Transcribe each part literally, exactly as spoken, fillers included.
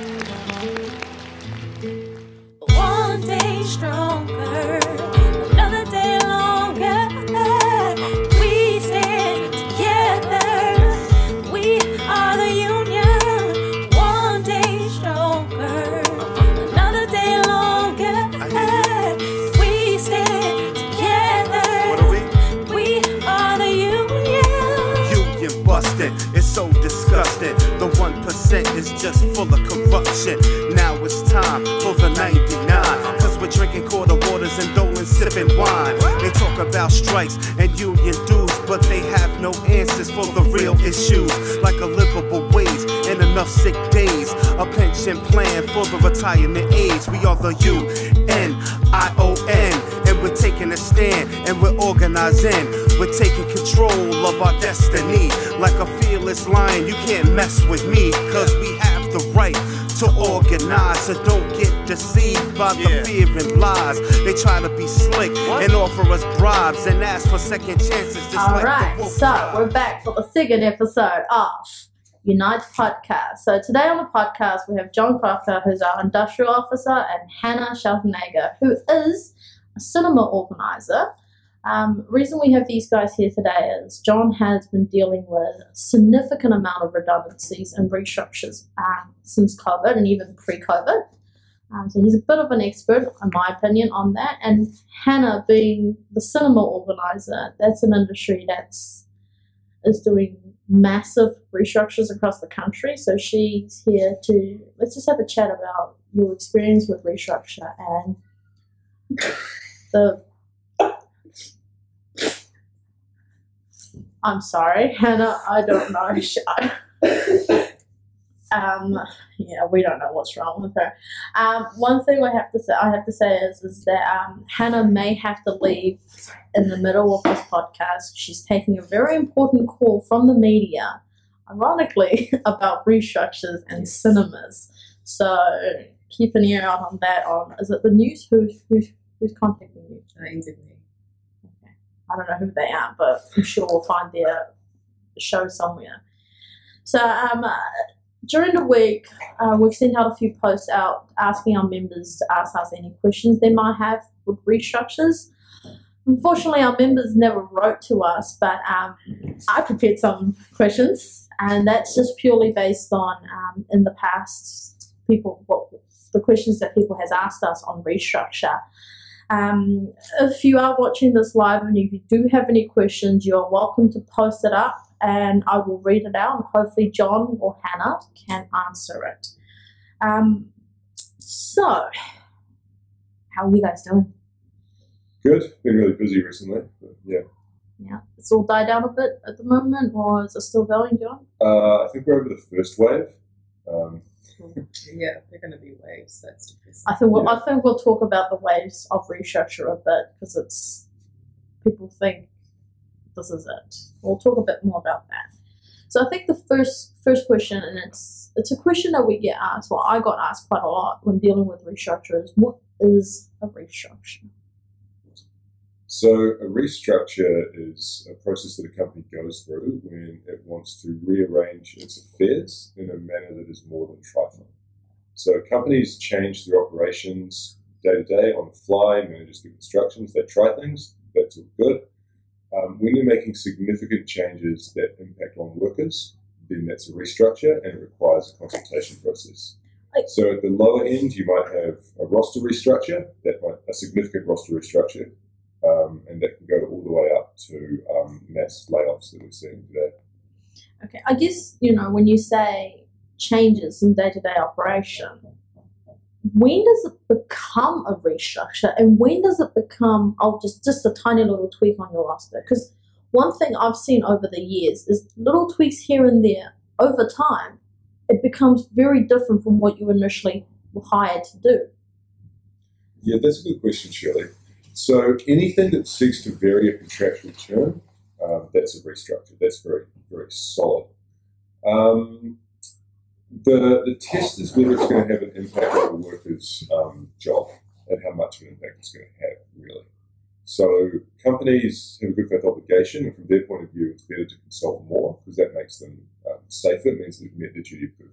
One day stronger, another day longer. We stand together. We are the union. One day stronger, another day longer. We stand together. What are we? We are the union. Union busted, it's so disgusting. The one percent is just full of corruption. Now it's time for the ninety-nine, cause we're drinking quarter waters and doling sipping wine. They talk about strikes and union dues, but they have no answers for the real issues, like a livable wage and enough sick days, a pension plan for the retirement age. We are the U N I O N, and we're taking a stand and we're organizing. We're taking control of our destiny. Like a fearless lion, you can't mess with me, cause we have the right to organize. So don't get deceived by the Yeah. fear and lies. They try to be slick and offer us bribes and ask for second chances, just All like right, the wolf so tribe. we're back for the second episode of Unite Podcast. So today on the podcast we have John Crocker, who's our industrial officer, and Hannah Schautenegger, who is a cinema organizer. Um, reason we have these guys here today is John has been dealing with a significant amount of redundancies and restructures um, since COVID and even pre-COVID. Um, so he's a bit of an expert, in my opinion, on that. And Hannah, being the cinema organizer, that's an industry that's is doing massive restructures across the country. So she's here to let's just have a chat about your experience with restructure and the. I'm sorry, Hannah. I don't know. She- I- um, yeah, we don't know what's wrong with her. Um, one thing I have to say, I have to say is, is that um, Hannah may have to leave in the middle of this podcast. She's taking a very important call from the media, ironically, about restructures and cinemas. So keep an ear out on that. On is it the news? Who's who's who's contacting you? Uh, N Z P. Okay, I don't know who they are, but I'm sure we'll find their show somewhere. So um. During the week, uh, we've sent out a few posts out asking our members to ask us any questions they might have with restructures. Unfortunately, our members never wrote to us, but um, I prepared some questions, and that's just purely based on, um, in the past, people what the questions that people has asked us on restructure. Um, if you are watching this live and if you do have any questions, you're welcome to post it up, and I will read it out, and hopefully John or Hannah can answer it. Um, so, how are you guys doing? Good. Been really busy recently. But yeah. Yeah, it's all died down a bit at the moment, or is it still going, John? Uh, I think we're over the first wave. Um, Yeah, they're going to be waves. That's depressing. I think we'll, Yeah. I think we'll talk about the waves of restructure a bit, because it's people think this is it. We'll talk a bit more about that. So I think the first first question, and it's it's a question that we get asked, well, I got asked quite a lot when dealing with restructure, is what is a restructure? so a restructure is a process that a company goes through when it wants to rearrange its affairs in a manner that is more than trifling. So companies change their operations day to day on the fly, managers give instructions, they try things, that's all good. Um, when they're making significant changes that impact on workers, then that's a restructure and it requires a consultation process. Like- So at the lower end, you might have a roster restructure, that might, a significant roster restructure, um, and that can go all the way up to um, mass layoffs that we're seeing today. Okay, I guess, you know, when you say changes in day-to-day operation, when does it become a restructure, and when does it become, oh, just, just a tiny little tweak on your roster? Because one thing I've seen over the years is little tweaks here and there. Over time, it becomes very different from what you initially were hired to do. Yeah, that's a good question, Shirley. So anything that seeks to vary a contractual term, um, that's a restructure. That's very, very solid. Um, the the test is whether it's going to have an impact on the worker's um, job and how much of an impact it's going to have, really. So companies have a good faith obligation, and from their point of view, it's better to consult more because that makes them um, safer. It means they've met their duty of good faith.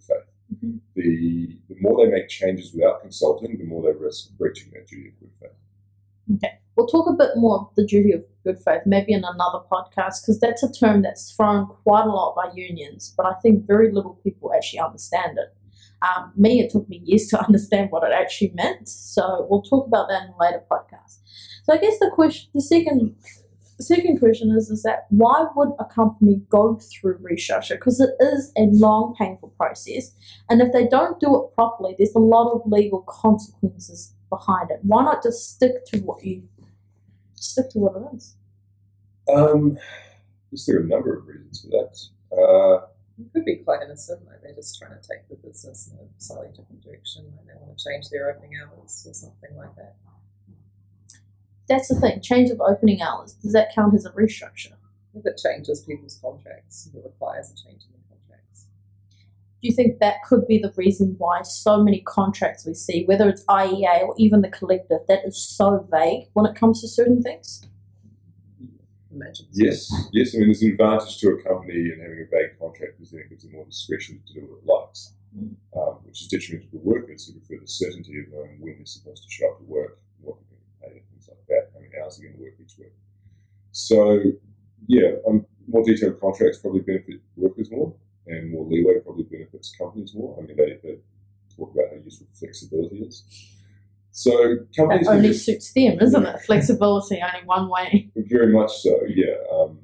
Mhm. The the more they make changes without consulting, the more they risk breaching that duty of good faith. Okay, we'll talk a bit more of the duty of good faith maybe in another podcast, because that's a term that's thrown quite a lot by unions, but I think very little people actually understand it. Um, me, it took me years to understand what it actually meant, so we'll talk about that in a later podcast. So I guess the question, the second, the second question is, is that why would a company go through restructure? Because it is a long, painful process, and if they don't do it properly, there's a lot of legal consequences behind it. Why not just stick to what you stick to what it is? Um, yes, there are a number of reasons for that. Uh, It could be quite innocent, like they're just trying to take the business in a slightly different direction, like they want to change their opening hours or something like that. That's the thing. Change of opening hours. Does that count as a restructure? If it changes people's contracts, if it requires a change in the contracts. Do you think that could be the reason why so many contracts we see, whether it's I E A or even the collective, that is so vague when it comes to certain things? Imagine. yes, yes. I mean, there's an advantage to a company in having a vague contract because then it gives them more discretion to do what it likes, Mm. um, which is detrimental to workers who prefer the certainty of knowing when they're supposed to show up to work, what they're going to get paid, and things like that, how many hours they're going to work each week. So, yeah, um, more detailed contracts probably benefit workers more, and more leeway probably benefits companies more. I mean, they, they talk about how useful flexibility is. So companies That only can just- suits them, isn't it? Flexibility only one way. very much so, yeah. Um,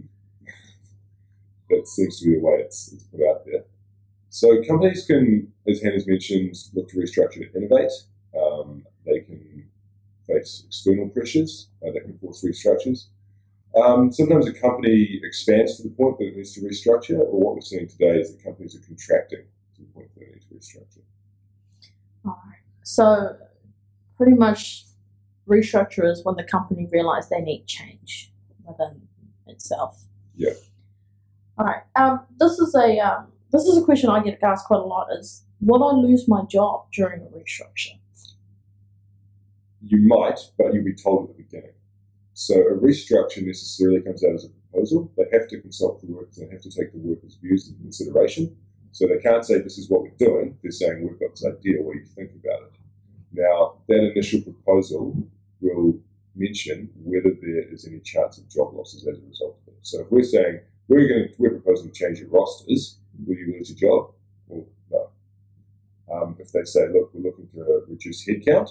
that seems to be the way it's, it's put out there. So companies can, as Hannah's mentioned, look to restructure to innovate. Um, they can face external pressures uh, that can force restructures. Um, sometimes a company expands to the point that it needs to restructure, or what we're seeing today is that companies are contracting to the point that they need to restructure. All right. So pretty much restructure is when the company realize they need change within itself. Yeah. All right. Um, this is a um, this is a question I get asked quite a lot: is will I lose my job during a restructure? You might, but you'll be told at the beginning. So a restructure necessarily comes out as a proposal. They have to consult the workers and have to take the workers' views into consideration. So they can't say, this is what we're doing. They're saying, we've got this idea. What do you think about it? Now, that initial proposal will mention whether there is any chance of job losses as a result of it. So if we're saying, we're going to, we're proposing to change your rosters, will you lose your job? Well, no. Um, if they say, look, we're looking to reduce headcount,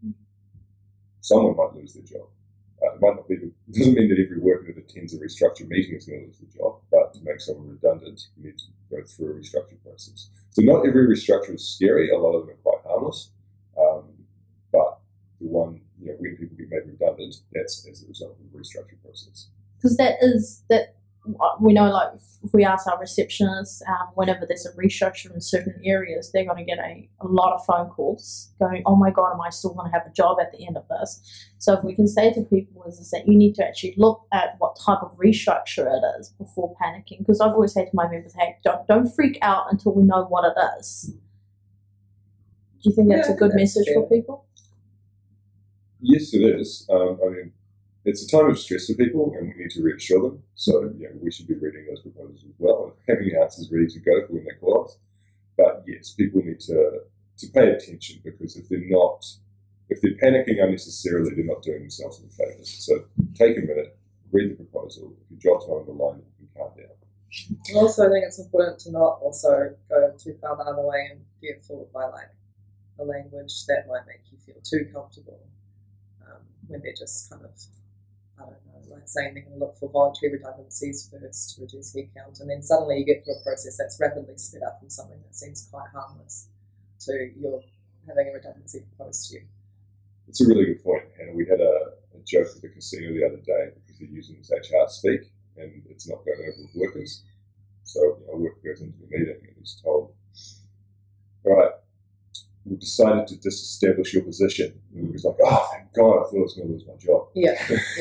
someone might lose their job. Uh, it might not be, the, it doesn't mean that every worker that attends a restructure meeting is going to lose their job, but to make someone redundant, you need to go through a restructure process. So not every restructure is scary. A lot of them are quite harmless. Um, but the one, you know, when people get made redundant, that's as a result of the restructure process. Because that is that we know, like if we ask our receptionists, um, whenever there's a restructure in certain areas, they're going to get a, a lot of phone calls going, oh my God, am I still going to have a job at the end of this? So if we can say to people is, is that you need to actually look at what type of restructure it is before panicking. Because I've always said to my members, hey, don't, don't freak out until we know what it is. Do you think that's Yeah, a good I think that's message for fair. people? Yes, it is. Um, I mean, it's a time of stress for people, and we need to reassure them. So, you know, we should be reading those proposals as well and having the answers ready to go for when they call us. But yes, people need to to pay attention, because if they're not, if they're panicking unnecessarily, they're not doing themselves any favours. So take a minute, read the proposal. If your job's not on the line, you can calm down. And also, I think it's important to not also go too far the other way and get fooled by like a language that might make you feel too comfortable um, when they're just kind of, I don't know, like saying they're going to look for voluntary redundancies first to reduce headcount, and then suddenly you get through a process that's rapidly sped up from something that seems quite harmless to you're having a redundancy proposed to you. It's a really good point, Hannah. We had a, a joke at the casino the other day because they're using this H R speak and it's not going over with workers. So, you know, a worker goes into the meeting and he's told, all right, we've decided to disestablish your position. And he was like, oh, thank God, I thought I was going to lose my job. Yeah,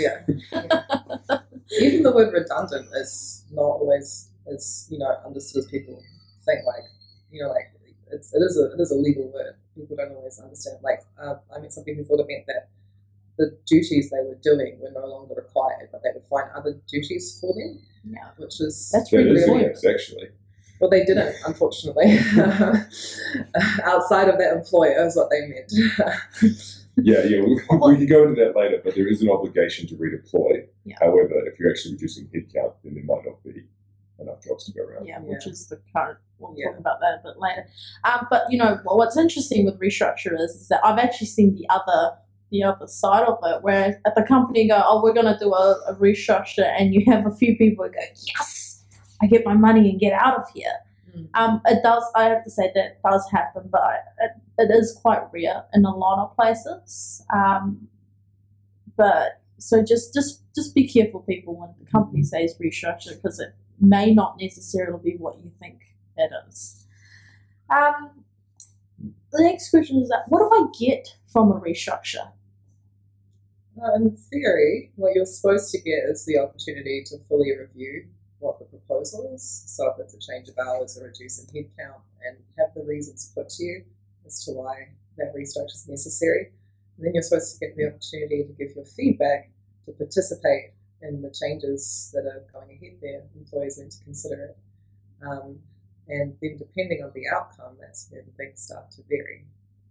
yeah. Even the word redundant is not always as, you know, understood as people think. Like, you know, like it's it is a it is a legal word. People don't always understand. Like, uh, I met some people who thought it meant that the duties they were doing were no longer required, but they would find other duties for them. Yeah. Which is That's That really is good. nice, actually. Well, they didn't, unfortunately. Outside of that employer is what they meant. Yeah, yeah, we, we can go into that later, but there is an obligation to redeploy. Yeah. However, if you're actually reducing headcount, then there might not be enough jobs to go around. Yeah, Yeah. which is the current. We'll Yeah. talk about that a bit later. Um, but you know well, what's interesting with restructure is, is that I've actually seen the other the other side of it, where at the company go, oh, we're going to do a, a restructure, and you have a few people who go, yes, I get my money and get out of here. Mm. Um, it does. I have to say that does happen, but it, it is quite rare in a lot of places. Um, but so just just just be careful, people, when the company says restructure, because it may not necessarily be what you think it is. Um, the next question is that what do I get from a restructure? Uh, in theory, what you're supposed to get is the opportunity to fully review what the proposal is. So if it's a change of hours or reduce in headcount, and have the reasons put to you as to why that restructure is necessary. And then you're supposed to get the opportunity to give your feedback, to participate in the changes that are going ahead there. Employees need to consider it. Um, and then depending on the outcome, that's when things start to vary.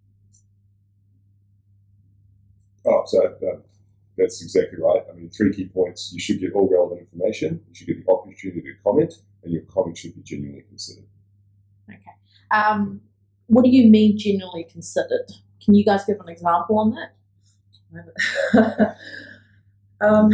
Oh, so um, that's exactly right. I mean, three key points. You should get all relevant information. You should get the opportunity to comment, and your comment should be genuinely considered. Okay. Um, what do you mean genuinely considered? Can you guys give an example on that? um,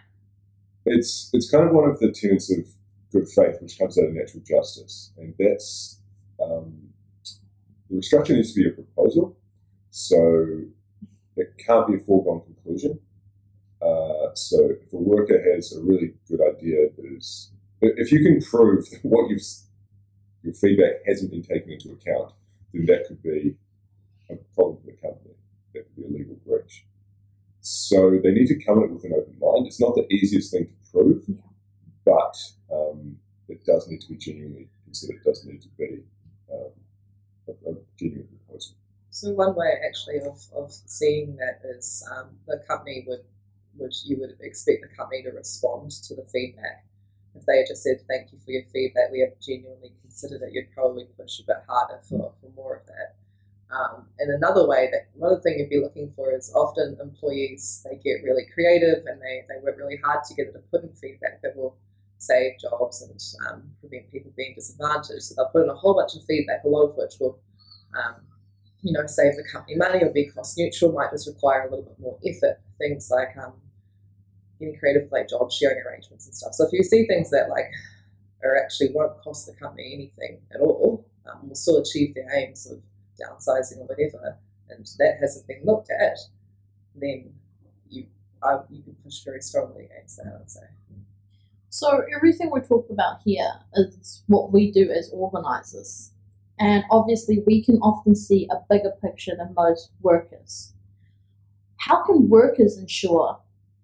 It's it's kind of one of the tenets of good faith, which comes out of natural justice, and that's um, the restructure needs to be a proposal, so it can't be a foregone conclusion. Uh, so if a worker has a really good idea that is, if you can prove that what you've your feedback hasn't been taken into account, then that could be a problem for the company. That could be a legal breach. So they need to come at it with an open mind. It's not the easiest thing to prove, Yeah. but um, it does need to be genuinely considered. It does need to be um, a, a genuine proposal. So one way actually of, of seeing that is um, the company would, would you would expect the company to respond to the feedback. If they had just said, thank you for your feedback, we have genuinely considered it, you'd probably push a bit harder for, for more of that. Um, and another way, that another thing you'd be looking for is often employees, they get really creative and they, they work really hard together to put in feedback that will save jobs and um, prevent people being disadvantaged. So they'll put in a whole bunch of feedback, a lot of which will um, you know, save the company money or be cost neutral, might just require a little bit more effort. Things like um, getting creative with like job sharing arrangements and stuff. So if you see things that like are actually won't cost the company anything at all, um, will still achieve their aims of downsizing or whatever, and that hasn't been looked at, then you I, you can push very strongly against that, I would say. So everything we're talking about here is what we do as organisers. And obviously we can often see a bigger picture than most workers. How can workers ensure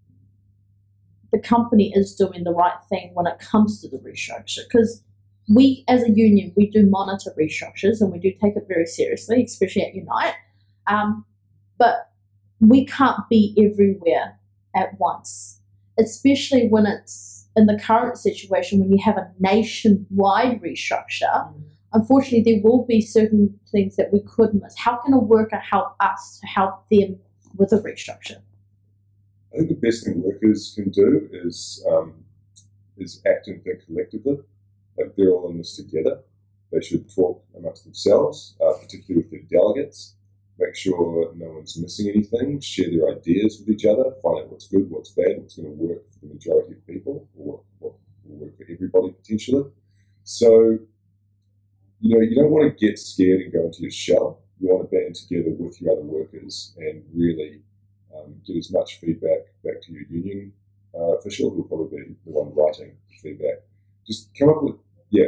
the company is doing the right thing when it comes to the restructure? Because we, as a union, we do monitor restructures and we do take it very seriously, especially at Unite. Um, but we can't be everywhere at once, especially when it's in the current situation when you have a nationwide restructure. Mm. Unfortunately, there will be certain things that we could miss. How can a worker help us to help them with a restructure? I think the best thing workers can do is um, is act and think collectively. Like they're all in this together. They should talk amongst themselves, uh, particularly with their delegates. Make sure no one's missing anything. Share their ideas with each other. Find out what's good, what's bad, what's going to work for the majority of people, or what, what will work for everybody potentially. So, you know, you don't want to get scared and go into your shell. You want to band together with your other workers and really um, get as much feedback back to your union uh, official, who will probably be the one writing feedback. Just come up with, yeah,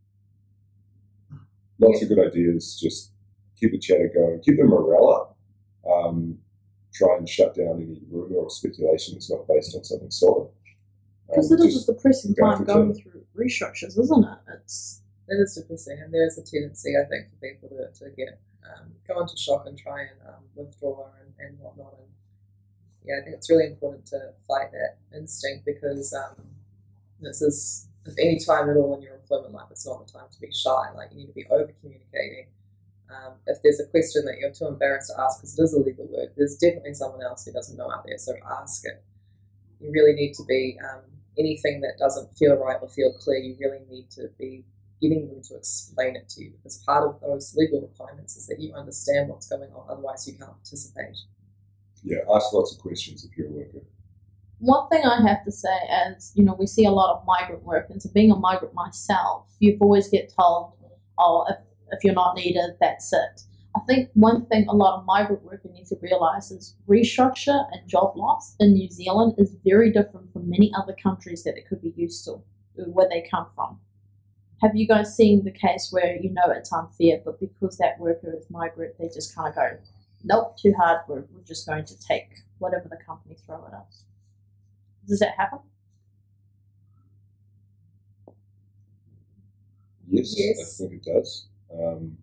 lots yeah. of good ideas. Just keep the chatter going, keep the morale up. Um, try and shut down any rumour or speculation that's not based on something solid. Because um, it is a depressing time going through restructures, isn't it? It's It is depressing, and there is a tendency, I think, for people to, to get um, go into shock and try and um, withdraw and, and whatnot. And yeah, I think it's really important to fight that instinct because um, this is if any time at all in your employment life, it's not the time to be shy. Like, you need to be over communicating. Um, if there's a question that you're too embarrassed to ask because it is a legal word, there's definitely someone else who doesn't know out there, so ask it. You really need to be, um, anything that doesn't feel right or feel clear, you really need to be getting them to explain it to you, because part of those legal requirements is that you understand what's going on, otherwise you can't participate. Yeah, ask lots of questions if you're a worker. One thing I have to say is, you know, we see a lot of migrant workers, and being a migrant myself, you always get told, oh, if, if you're not needed, that's it. I think one thing a lot of migrant workers need to realise is restructure and job loss in New Zealand is very different from many other countries that it could be used to, where they come from. Have you guys seen the case where you know it's unfair, but because that worker is migrant, they just kind of go, nope, too hard, we're, we're just going to take whatever the company throw at us? Does that happen? Yes, Yes. I think it does. Um,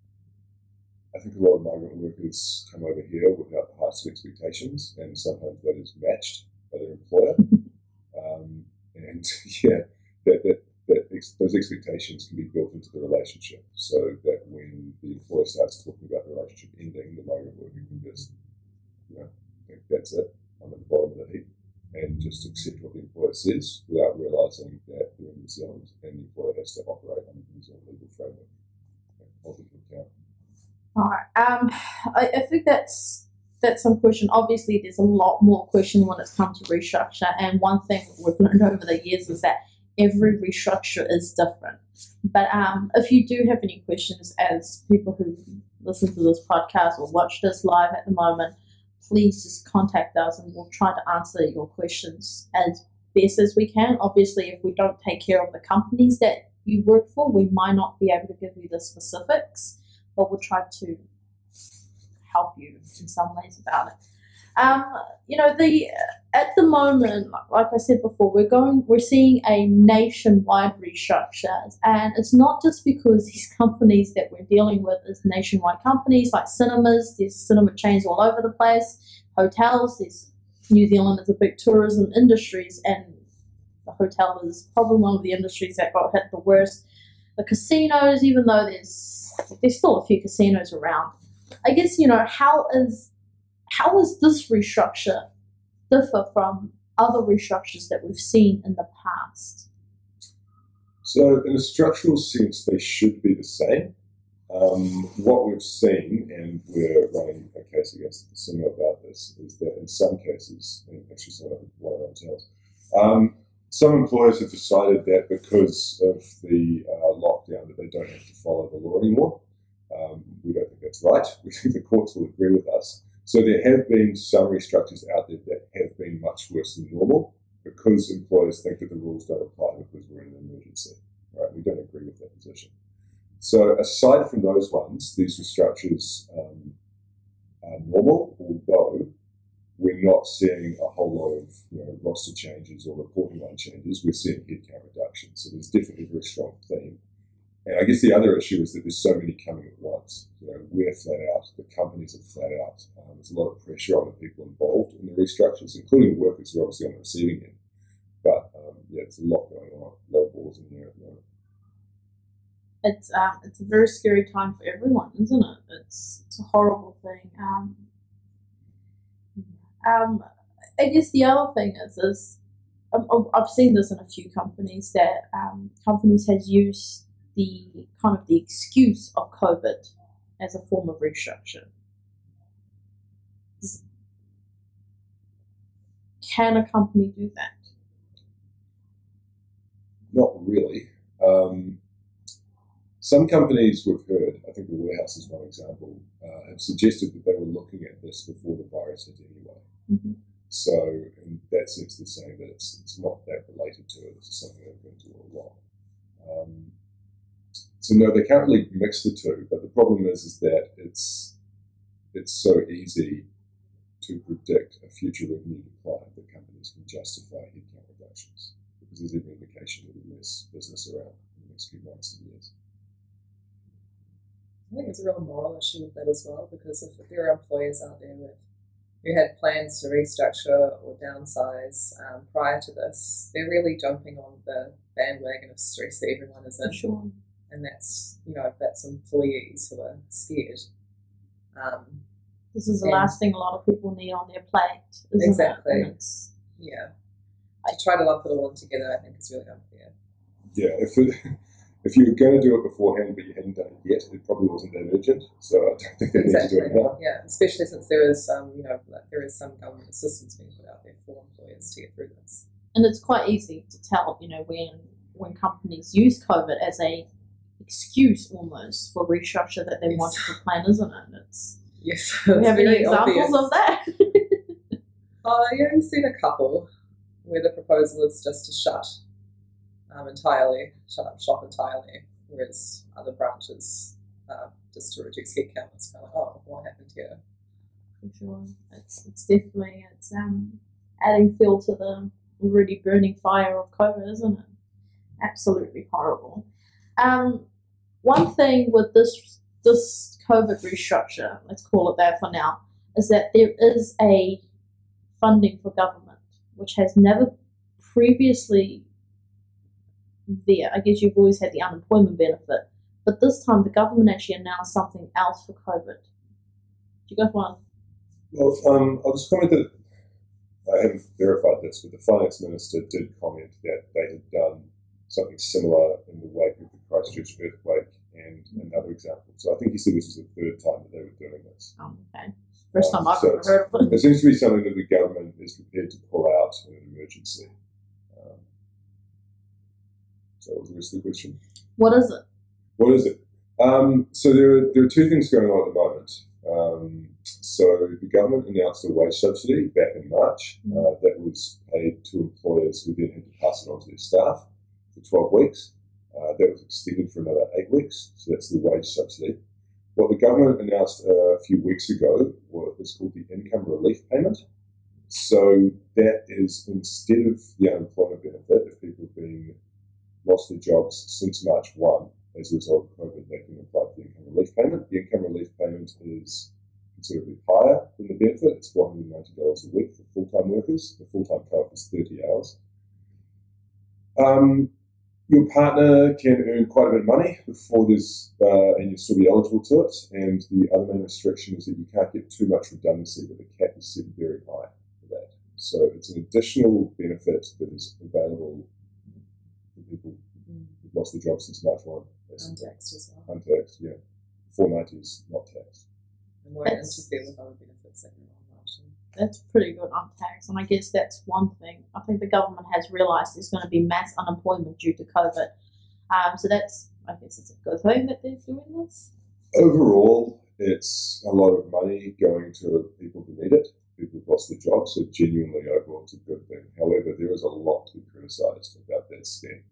I think a lot of migrant workers come over here without the highest of expectations, and sometimes that is matched by their employer. Um, and yeah, that, that, that ex- those expectations can be built into the relationship, so that when the employer starts talking about the relationship ending, the migrant worker can just, you know, think that's it, I'm at the bottom of the heap, and just accept what the employer says without realising that they're in New Zealand and the employer has to operate under the New Zealand legal framework. Hold it to account. All right. Um, I, I think that's that's some question. Obviously, there's a lot more question when it comes to restructure, and one thing we've learned over the years is that every restructure is different. But um, if you do have any questions, as people who listen to this podcast or watch this live at the moment, please just contact us and we'll try to answer your questions as best as we can. Obviously, if we don't take care of the companies that you work for, we might not be able to give you the specifics, but we'll try to help you in some ways about it. Um, you know, the at the moment, like I said before, we're going, we're seeing a nationwide restructure, and it's not just because these companies that we're dealing with is nationwide companies like cinemas. There's cinema chains all over the place, hotels. There's New Zealand is a big tourism industries, and the hotel is probably one of the industries that got hit the worst. The casinos, even though there's there's still a few casinos around. I guess, you know, how is how is this restructure differ from other restructures that we've seen in the past? So, in a structural sense, they should be the same. Um, what we've seen, and we're running a case against the casino about this, is that in some cases, and actually some of one of our hotels, um, some employers have decided that because of the uh, lockdown that they don't have to follow the law anymore. Um, we don't think that's right. We think the courts will agree with us. So there have been some restructures out there that have been much worse than normal because employers think that the rules don't apply because we're in an emergency. Right? We don't agree with that position. So aside from those ones, these restructures um, are normal, although we're not seeing a whole lot of, you know, roster changes or reporting line changes. We're seeing headcount reductions. So there's definitely a very strong theme. And I guess the other issue is that there's so many coming at once. You know, we're flat out, the companies are flat out. Um, there's a lot of pressure on the people involved in the restructures, including the workers who are obviously on the receiving end. But um, yeah, there's a lot going on, a lot of balls in the air at the moment. It's um, it's a very scary time for everyone, isn't it? It's it's a horrible thing. Um, um, I guess the other thing is is I've, I've seen this in a few companies that um, companies has used the kind of the excuse of COVID as a form of restructure. Can a company do that? Not really. Um, some companies we've heard, I think the warehouse is one example, uh, have suggested that they were looking at this before the virus hit anyway. Mm-hmm. So in that sense, they're saying that it's, it's not that related to it. It's something they've been doing all along. Um, So no, they can't really mix the two, but the problem is, is that it's it's so easy to predict a future revenue decline that companies can justify headcount reductions because there's every indication there'll be less business around in the next few months and years. I think it's a real moral issue with that as well, because if there are employers out there with who had plans to restructure or downsize um, prior to this, they're really jumping on the bandwagon of stress that everyone is in. For sure. And that's, you know, that's employees who are scared. Um, This is the And- last thing a lot of people need on their plate, isn't Exactly. it? And it's, yeah. To try to lump it all in together, I think is really unfair. Yeah, if it, if you were going to do it beforehand but you hadn't done it yet, it probably wasn't that urgent. So I don't think they need to Exactly. do it now. Yeah, especially since there is some, you know, like there is some government assistance being put out there for employers to get through this. and it's quite easy to tell, you know, when when companies use COVID as a excuse almost for restructure that they Yes. want to plan, isn't it? It's, Yes. do we have any very examples obvious. of that? Uh, yeah, I've seen a couple where the proposal is just to shut um, entirely, shut up shop entirely, whereas other branches uh, just to reduce headcount. It's kind of like, oh, what happened here? For sure, it's it's definitely it's um adding fuel to the already burning fire of COVID, isn't it? Absolutely horrible. Um, one thing with this this COVID restructure, let's call it that for now, is that there is a funding for government which has never previously there. I guess you've always had the unemployment benefit, but this time the government actually announced something else for COVID. Do you guys want? Well, um, I'll just comment that I haven't verified this, but the finance minister did comment that they had done something similar in the wake of the Christchurch earthquake and another example. So I think he said this was the third time that they were doing this. Oh, okay. First time Um, I've so ever it's- heard of it. It seems to be something that the government is prepared to pull out in an emergency. Um, so what was the rest of the question? What is it? What is it? Um, so there are, there are two things going on at the moment. Um, so the government announced a wage subsidy back in March uh, that was paid to employers who then had to pass it on to their staff for twelve weeks. Uh, that was extended for another eight weeks. So that's the wage subsidy. What the government announced a few weeks ago was called the income relief payment. So that is instead of the unemployment benefit, if people have been lost their jobs since March first as a result of COVID, they can apply for the income relief payment. The income relief payment is considerably higher than the benefit. It's four hundred ninety dollars a week for full-time workers. The full-time cut is thirty hours. Um, your partner can earn quite a bit of money before there's, uh, and you'll still be eligible to it. And the other main restriction is that you can't get too much redundancy, but the cap is set very high for that. So it's an additional benefit that is available for people who've lost their jobs since March first. basically. Untaxed as well. Untaxed, yeah. four ninety is not taxed. And won't That's- interfere with other benefits that you're on March. That's pretty good on tax, and I guess that's one thing. I think the government has realised there's going to be mass unemployment due to COVID. Um, so that's, I guess it's a good thing that they're doing this. Overall, it's a lot of money going to people who need it, people who've lost their jobs, so genuinely overall it's a good thing. However, there is a lot to be criticised about that scheme.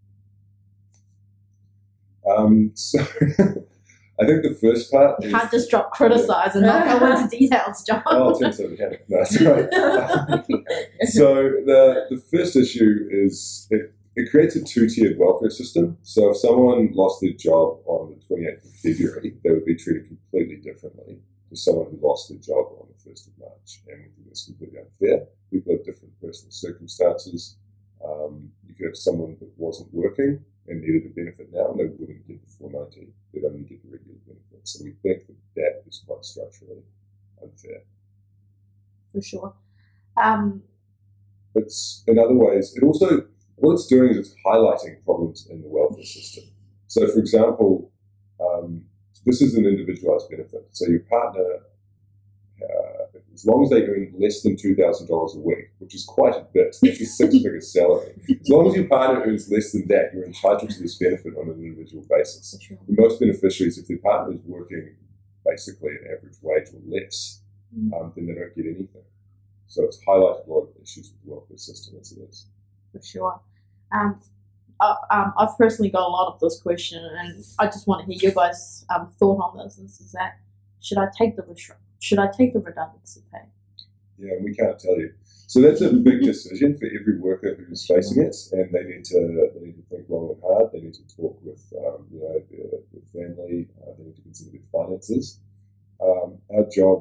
Um, so I think the first part You is... can't just drop criticise and not go into details, John. Oh, it turns out we haven't. No, it's right. So the the first issue is it, it creates a two-tiered welfare system. So if someone lost their job on the twenty-eighth of February, they would be treated completely differently to someone who lost their job on the first of March. And we think that's completely unfair. People have different personal circumstances. Um, you could have someone that wasn't working and needed a benefit now, and they wouldn't get the four ninety. They'd only get the regular benefit. So we think that that is quite structurally unfair. For sure. Um, But in other ways, it also, what it's doing is it's highlighting problems in the welfare system. So, for example, um, this is an individualized benefit. So your partner, uh, as long as they earn less than two thousand dollars a week, which is quite a bit, that's a six-figure salary. As long as your partner earns less than that, you're entitled to this benefit on an individual basis. for sure. For most beneficiaries, if their partner is working basically an average wage or less, Mm. um, then they don't get anything. So it's highlighted a lot of issues with the welfare system as it is. For sure. Um, I, um, I've personally got a lot of this question, and I just want to hear your guys' um, thought on this. This is that should I take the restru- should I take the redundancy pay? Yeah, and we can't tell you. So that's a big decision for every worker who's facing it, and they need to they need to think long and hard. They need to talk with um, you know their, their family. Uh, they need to consider their finances. Um, our job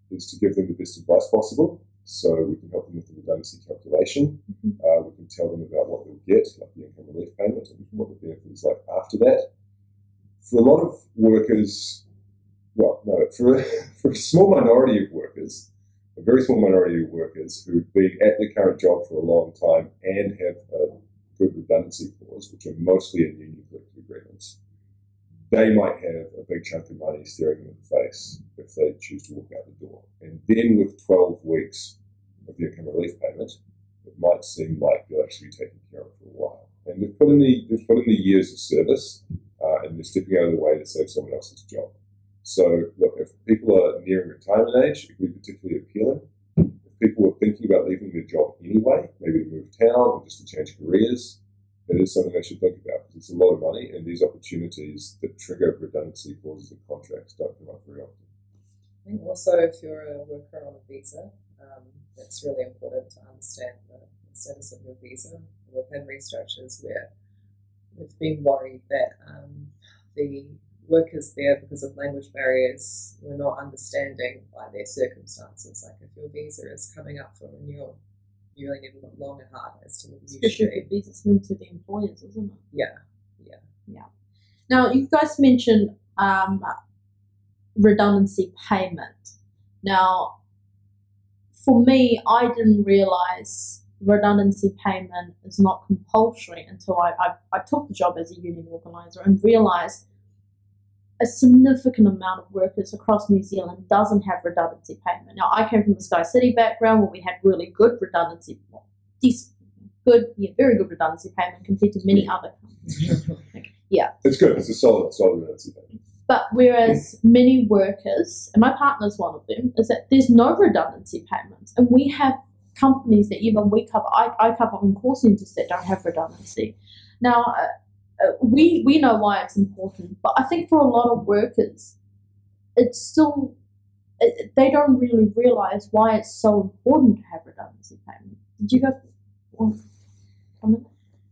is to give them the best advice possible. So we can help them with the redundancy calculation. Mhm. Uh, we can tell them about what they'll get, like the income relief payment, and what the benefit is like after that. For a lot of workers, well, no, for, for a small minority of workers, a very small minority of workers who've been at their current job for a long time and have a good redundancy clause, which are mostly in union collective agreements, they might have a big chunk of money staring them in the face if they choose to walk out the door. And then with twelve weeks of the income relief payment, it might seem like they'll actually be taken care of for a while. And they've put in the, they've put in the years of service, uh, and they're stepping out of the way to save someone else's job. So, look, if people are nearing retirement age, it can be particularly appealing. If people are thinking about leaving their job anyway, maybe to move town or just to change careers, it is something they should think about because it's a lot of money, and these opportunities that trigger redundancy clauses in contracts don't come up very often. I think also if you're a worker on a visa, um, it's really important to understand the status of your visa. We've had restructures where we've been worried that um, the workers there, because of language barriers, were not understanding by their circumstances. Like if your visa is coming up for renewal, you really need to look long and hard as to what you Especially should. if visas linked to the employers, isn't it? Yeah, yeah. Now, you guys mentioned um, redundancy payment. Now, for me, I didn't realise redundancy payment is not compulsory until I, I, I took the job as a union organiser and realised a significant amount of workers across New Zealand doesn't have redundancy payment. Now, I came from the Sky City background where we had really good redundancy, this good, yeah, very good redundancy payment compared to many other companies. Yeah. It's good. It's a solid, solid redundancy payment. But whereas many workers, and my partner's one of them, is that there's no redundancy payments. And we have companies that even we cover, I, I cover on call centres that don't have redundancy. Now, uh, uh, we, we know why it's important, but I think for a lot of workers, it's still, it, they don't really realise why it's so important to have redundancy payment. Did you guys want to comment?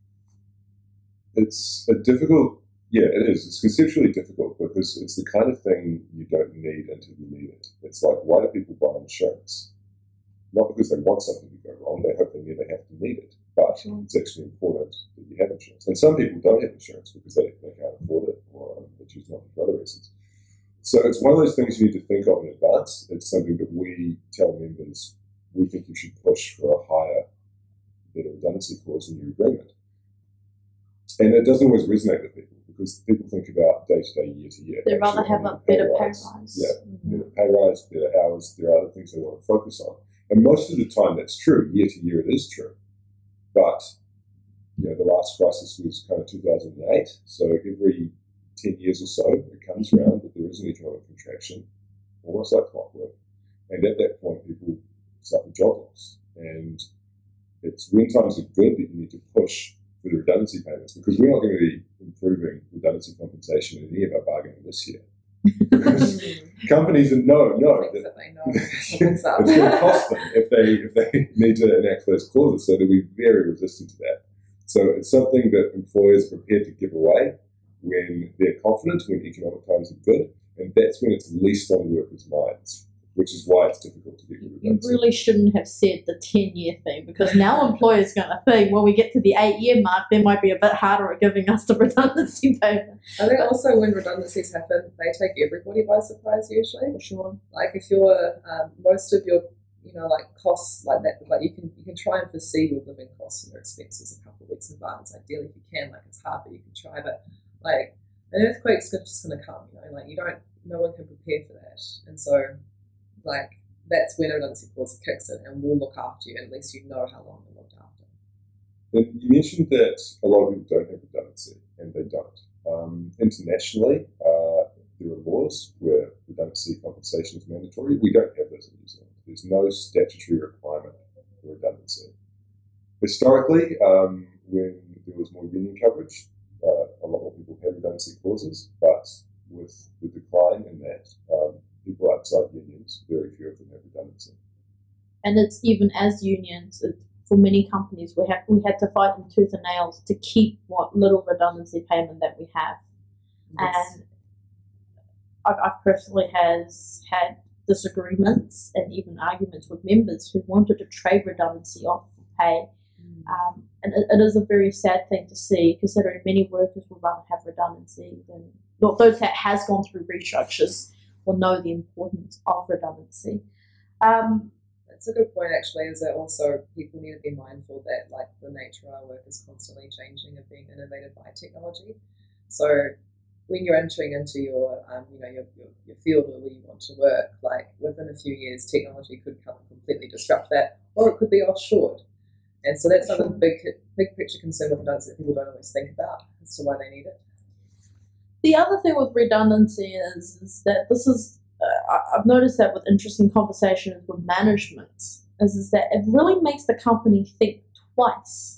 It's a difficult, yeah, it is. It's conceptually difficult because it's the kind of thing you don't need until you need it. It's like, why do people buy insurance? Not because they want something to go wrong, they hope they never have to need it. But Sure. it's actually important that you have insurance. And some people don't have insurance because they, they can't afford it or um, they choose not to for other reasons. So it's one of those things you need to think of in advance. It's something that we tell members, we think you should push for a higher, better redundancy clause in your agreement. And it doesn't always resonate with people because people think about day to day, year to year. They'd rather Actually, have a having better pay rise. rise. Yeah, Mhm. better pay rise, better hours. There are other things they want to focus on. And most of the time that's true. Year to year it is true. But, you know, the last crisis was kind of two thousand eight. So every ten years or so it comes around that there is an economic contraction, almost like clockwork. And at that point people suffer job loss. And it's when times are good that you need to push for the redundancy payments because we're not going to be improving redundancy compensation in any of our bargaining this year. Because companies that know, know Things that that they know. it's What's up? going to cost them if they if they need to enact those clauses. So they'll be very resistant to that. So it's something that employers are prepared to give away when they're confident, when economic times are good, and that's when it's least on workers' minds, which is why it's difficult to get rid of You redundancy. really shouldn't have said the ten-year thing because now employers going to think when we get to the eight-year mark, they might be a bit harder at giving us the redundancy payment. I think also when redundancies happen, they take everybody by surprise usually. For sure. Like if you're um, most of your, you know, like costs like that, like you can you can try and foresee your living costs and your expenses a couple of weeks in advance. Ideally, if you can, like it's hard, but you can try. But like an earthquake's just going to come, you know, like you don't, no one can prepare for that, and so like that's when a redundancy clause kicks in, and we'll look after you, and at least you know how long you're looked after. And you mentioned that a lot of people don't have redundancy, and they don't. Um, internationally, uh, there are laws where redundancy compensation is mandatory. We don't have those in New Zealand. There's no statutory requirement for redundancy. Historically, um, when there was more union coverage, uh, a lot more people had redundancy clauses, but with the decline in that, um, people outside unions, very few of them have redundancy. And it's even as unions, it, for many companies, we have we had to fight them tooth and nails to keep what little redundancy payment that we have. Yes. And I've, I've personally has had disagreements and even arguments with members who wanted to trade redundancy off for pay. Um, and it, it is a very sad thing to see, considering many workers would rather have redundancy than, well, those that has gone through restructures will know the importance of redundancy. Um, That's a good point, actually, is that also people need to be mindful that, like, the nature of our work is constantly changing and being innovated by technology. So when you're entering into your, um, you know, your, your, your field where you want to work, like, within a few years, technology could come and completely disrupt that, or it could be offshored. And so that's another big, big picture concern with redundancy that people don't always think about as to why they need it. The other thing with redundancy is, is that this is, uh, I've noticed that with interesting conversations with management, is, is that it really makes the company think twice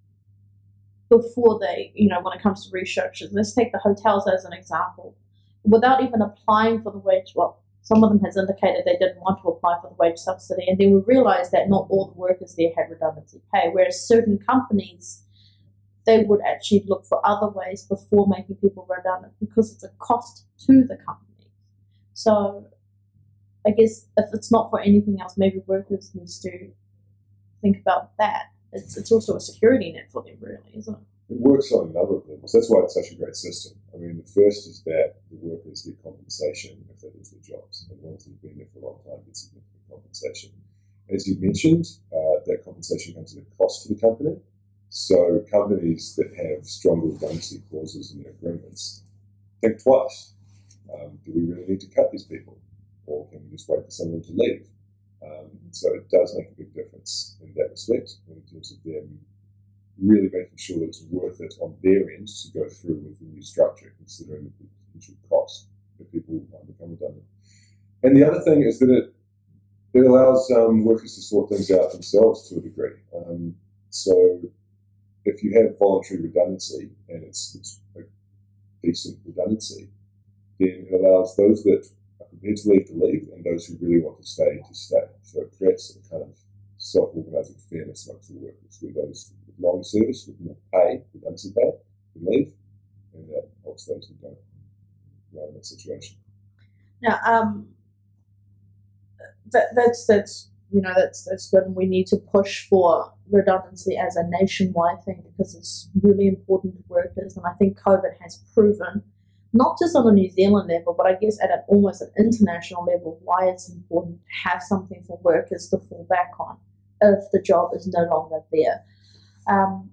before they, you know, when it comes to restructures. Let's take the hotels as an example. Without even applying for the wage, well, some of them has indicated they didn't want to apply for the wage subsidy, and then we realised that not all the workers there had redundancy pay, whereas certain companies, they would actually look for other ways before making people redundant because it's a cost to the company. So I guess if it's not for anything else, maybe workers need to think about that. It's, it's also a security net for them, really, isn't it? It works on a number of levels. That's why it's such a great system. I mean, the first is that the workers get compensation if they lose their jobs, and the ones that have been there for a long time get significant compensation. As you mentioned, uh, that compensation comes at a cost to the company. So companies that have stronger redundancy clauses in their agreements think twice. Um, do we really need to cut these people, or can we just wait for someone to leave? Um, so it does make a big difference in that respect, in terms of them really making sure that it's worth it on their end to go through with the new structure, considering the potential cost that people might become redundant. And the other thing is that it it allows um, workers to sort things out themselves to a degree. Um, so if you have voluntary redundancy and it's, it's a decent redundancy, then it allows those that are prepared to leave to leave and those who really want to stay to stay. So it creates a kind of self-organising fairness amongst the workers, where those with long service with more pay, redundancy pay, can leave, and that helps those who don't run in that situation. Now, um, that, that's that's you know that's that's good, and we need to push for redundancy as a nationwide thing because it's really important to workers, and I think COVID has proven, not just on a New Zealand level, but I guess at an almost an international level, why it's important to have something for workers to fall back on if the job is no longer there. Um,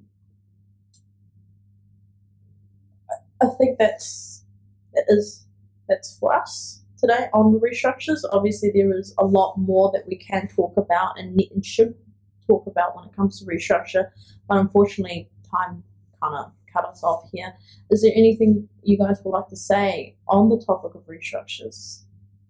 I think that's that is that's for us today on the restructures. Obviously, there is a lot more that we can talk about and, and should talk about when it comes to restructure, but unfortunately, time kind of cut us off here. Is there anything you guys would like to say on the topic of restructures?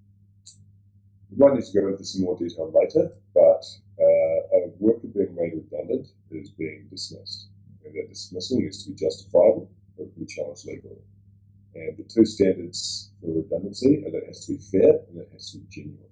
We might need to go into some more detail later, but uh, a worker being made redundant is being dismissed, and that dismissal needs to be justifiable or it can be challenged legally. And the two standards for redundancy are that it has to be fair and it has to be genuine.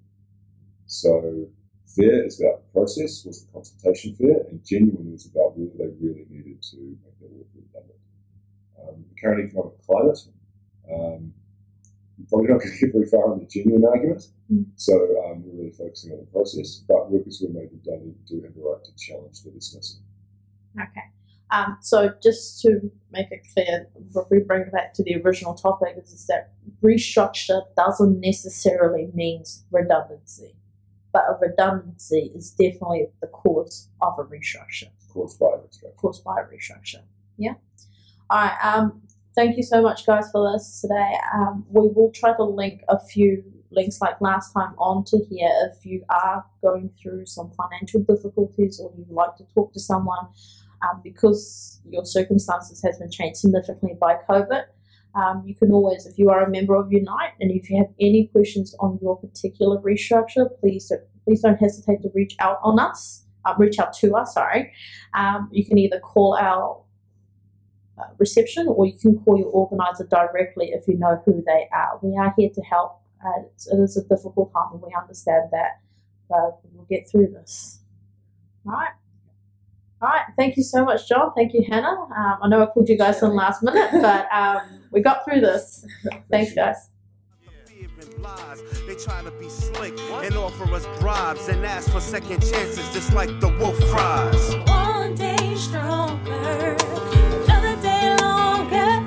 So fair is about the process, was the consultation fair, and genuine was about whether they really needed to make their work redundant. Um, the current economic climate, um, you're probably not going to get very far on the genuine argument, mm. so um, we're really focusing on the process, but workers who are made redundant do have a right to challenge the dismissal. Okay. Um, so just to make it clear, if we bring it back to the original topic, is, is that restructure doesn't necessarily mean redundancy, but a redundancy is definitely the cause of a restructure. Caused by a restructure. Caused by a restructure. Yeah. All right. Um, thank you so much, guys, for this today. Um, we will try to link a few links like last time onto here if you are going through some financial difficulties or you'd like to talk to someone. Um, because your circumstances has been changed significantly by COVID, um, you can always, if you are a member of Unite, and if you have any questions on your particular restructure, please don't, please don't hesitate to reach out on us, uh, reach out to us, sorry. Um, you can either call our uh, reception or you can call your organizer directly if you know who they are. We are here to help. Uh, it's, it is a difficult time and we understand that, but we'll get through this. All right. All right, thank you so much, John. Thank you, Hannah. Um, I know I called you guys in last minute, but um, we got through this. Thanks, guys. hearing lies. They try to be slick and offer us bribes and ask for second chances, just like the wolf cries. One day stronger, another day longer.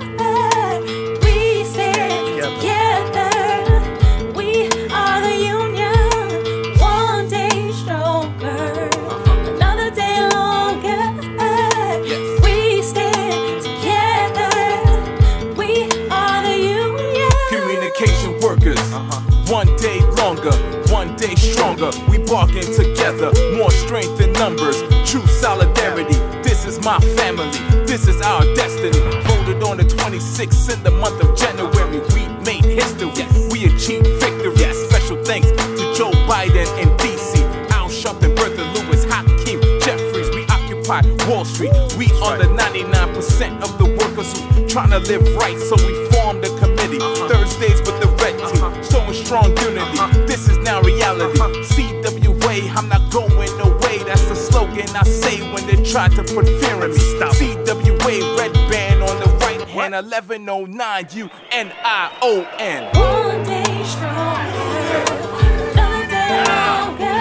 We stand together. We are the union. One day stronger, another day longer. We stand together. We are the union. Communication workers, one day longer, one day stronger. We bargain together, more strength in numbers, true solidarity. This is my family, this is our destiny. Voted on the twenty-sixth in the month of January. We made history, we achieved victory. Special thanks to Joe Biden in D C, Al Sharpton, Bertha Lewis, Hakeem Jeffries. We occupy Wall Street. We are the ninety-nine percent of the workers who trying to live right, so we formed a committee. Thursdays with the red team, showing strong unity. This is now reality. C W A, I'm not going away. That's the slogan I say when they try to put fear in me. C W A, red band on the right hand, eleven oh nine U N I O N. One day stronger, another day longer.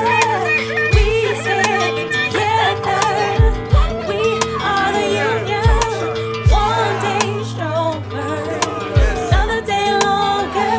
We stand together. We are the union. One day stronger, another day longer.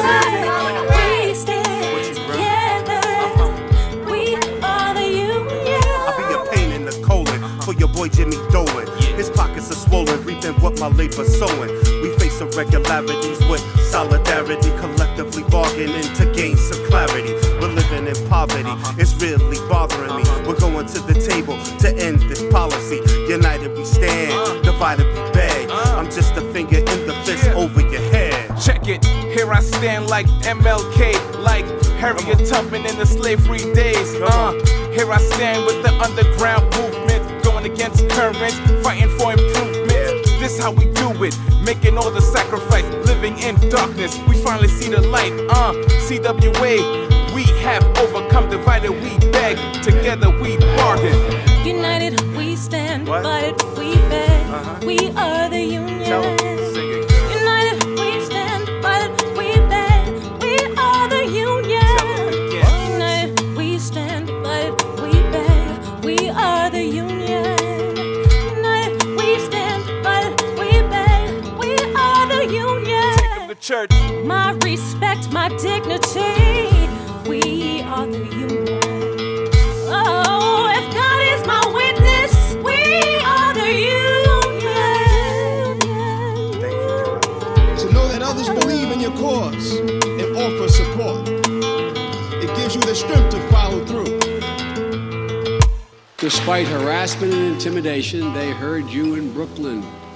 We stand together. We are the union. I'll be a pain in the colon for your boy Jimmy Dolan. His pockets are swollen, reaping what my labor's sowing. We face irregularities with solidarity, collectively bargaining to gain some clarity. We're living in poverty, it's really bothering me. We're going to the table to end this policy. United we stand, divided we beg. I'm just a finger in the fist over your head. Check it, here I stand like M L K, like Harriet Tubman in the slavery days. Uh, here I stand with the underground movement, going against currents, fighting for improvement. This how we do it, making all the sacrifice, living in darkness. We finally see the light. Uh, C W A, we have overcome. Divided we beg, together we bargain. United we stand, divided we beg. We are the union. United we stand, divided we beg. We are the union. United we stand, divided we beg. We are the union. United we stand, divided we beg. We are the union. The church. My respect, my dignity. We are the union. Oh, if God is my witness, we are the union. To know that others believe in your cause and offer support, it gives you the strength to follow through. Despite harassment and intimidation, they heard you in Brooklyn.